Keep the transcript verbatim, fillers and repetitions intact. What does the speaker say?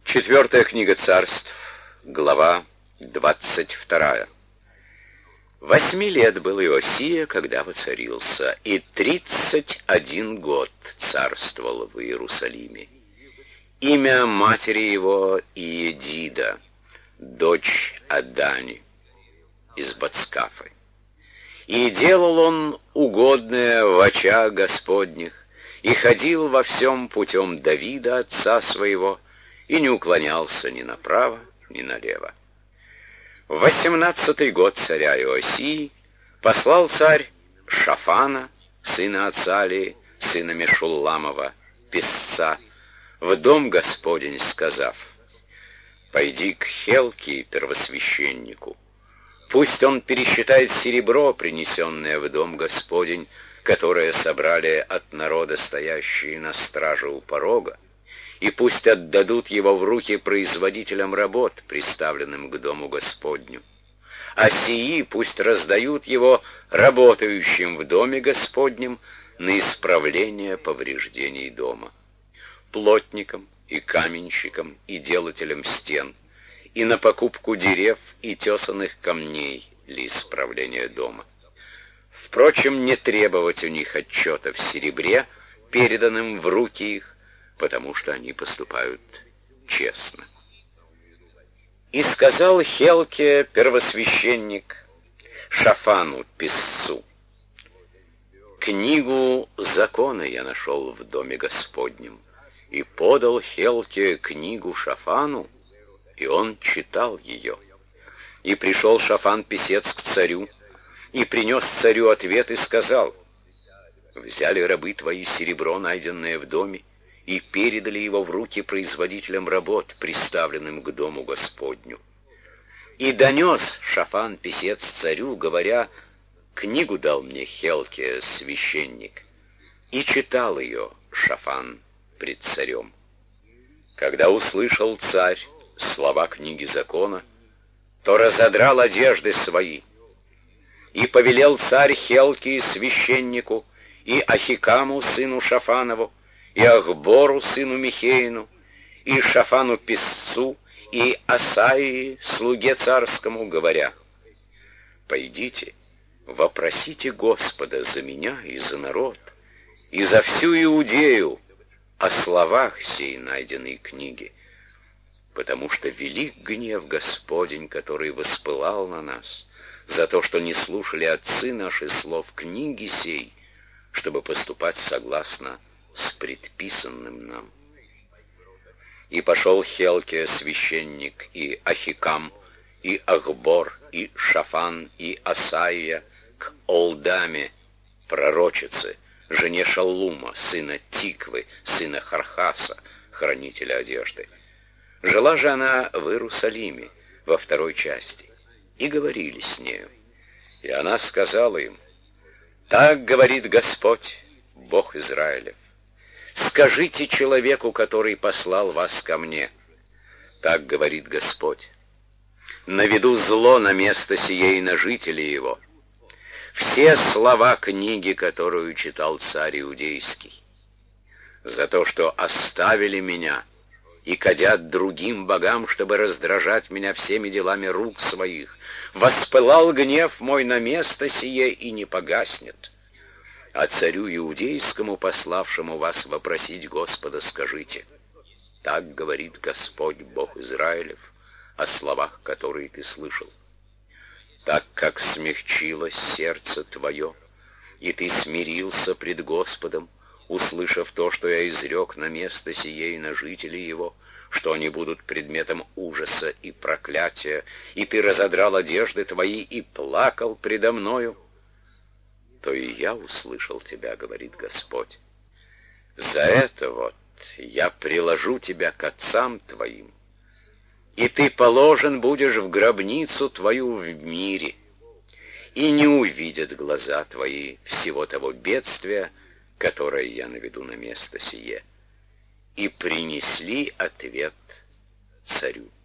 Четвертая книга Царств, глава двадцать вторая. Восьми лет был Иосия, когда воцарился, и тридцать один год царствовал в Иерусалиме. Имя матери его Иедида, дочь Адани, из Бацкафы. И делал он угодное в очах Господних, и ходил во всем путем Давида, отца своего, и не уклонялся ни направо, ни налево. В восемнадцатый год царя Иосии послал царь Шафана, сына Ацалии, сына Мешулламова, писца, в дом Господень, сказав: «Пойди к Хелке, первосвященнику, пусть он пересчитает серебро, принесенное в дом Господень, которое собрали от народа, стоящие на страже у порога, и пусть отдадут его в руки производителям работ, приставленным к дому Господню. А сии пусть раздают его работающим в доме Господнем на исправление повреждений дома, плотникам и каменщикам и делателям стен, и на покупку дерев и тесаных камней для исправления дома. Впрочем, не требовать у них отчета в серебре, переданным в руки их, потому что они поступают честно». И сказал Хелке, первосвященник, Шафану, писцу: «Книгу закона я нашел в доме Господнем». И подал Хелке книгу Шафану, и он читал ее. И пришел Шафан, писец, к царю, и принес царю ответ, и сказал: «Взяли рабы твои серебро, найденное в доме, и передали его в руки производителям работ, приставленным к дому Господню». И донес Шафан, писец, царю, говоря: «Книгу дал мне Хелке, священник». И читал ее Шафан пред царем. Когда услышал царь слова книги закона, то разодрал одежды свои. И повелел царь Хелке, священнику, и Ахикаму, сыну Шафанову, и Ахбору, сыну Михеину, и Шафану, писцу, и Асаии, слуге царскому, говоря: «Пойдите, вопросите Господа за меня и за народ, и за всю Иудею о словах сей найденной книги, потому что велик гнев Господень, который воспылал на нас, за то, что не слушали отцы наши слов книги сей, чтобы поступать согласно с предписанным нам». И пошел Хелке, священник, и Ахикам, и Ахбор, и Шафан, и Асаия к Олдаме, пророчице, жене Шаллума, сына Тиквы, сына Хархаса, хранителя одежды. Жила же она в Иерусалиме, во второй части, и говорили с нею. И она сказала им: «Так говорит Господь, Бог Израилев: скажите человеку, который послал вас ко мне, так говорит Господь: наведу зло на место сие и на жителей его. Все слова книги, которую читал царь Иудейский, за то, что оставили меня и кадят другим богам, чтобы раздражать меня всеми делами рук своих, воспылал гнев мой на место сие и не погаснет. А царю Иудейскому, пославшему вас вопросить Господа, скажите: так говорит Господь, Бог Израилев, о словах, которые ты слышал. Так как смягчилось сердце твое, и ты смирился пред Господом, услышав то, что я изрек на место сие и на жителей его, что они будут предметом ужаса и проклятия, и ты разодрал одежды твои и плакал предо мною, то и я услышал тебя, говорит Господь. За это вот я приложу тебя к отцам твоим, и ты положен будешь в гробницу твою в мире, и не увидят глаза твои всего того бедствия, которое я наведу на место сие». И принесли ответ царю.